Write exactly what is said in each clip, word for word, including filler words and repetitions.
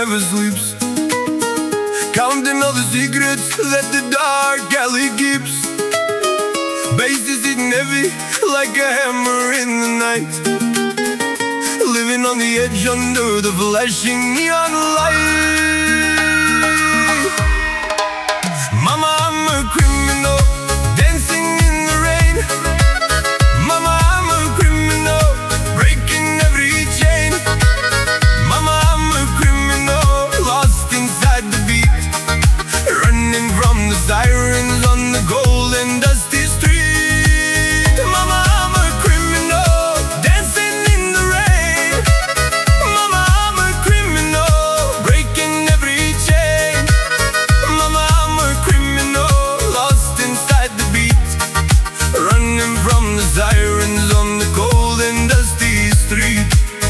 never sleeps, counting all the secrets that the dark alley keeps. Bass is hitting heavy like a hammer in the night, living on the edge under the flashing neon light. Mama, I'm a criminal, dancing in the rain. Mama, I'm a criminal, breaking every chain. Mama, I'm a criminal, lost inside the beat, running from the sirens on the cold and dusty street. Mama, I'm a criminal, dancing in the rain. Mama, I'm a criminal, breaking every chain. Mama, I'm a criminal, lost inside the beat, running from the sirens on the cold and dusty street.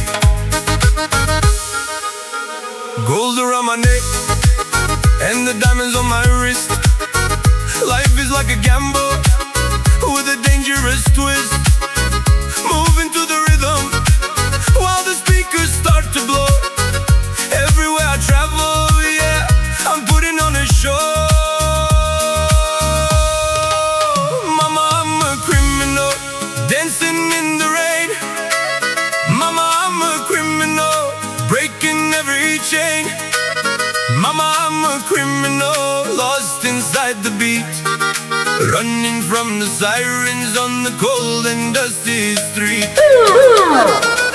Gold around my neck and the diamonds on my wrist. Life is like a gamble with a dangerous twist, moving to the rhythm while the speakers start to blow. Everywhere I travel, yeah, I'm putting on a show. Mama, I'm a criminal, dancing in the rain. Mama, I'm a criminal, breaking every chain. Mama, I'm a criminal, lost inside the beat, running from the sirens on the cold and dusty street.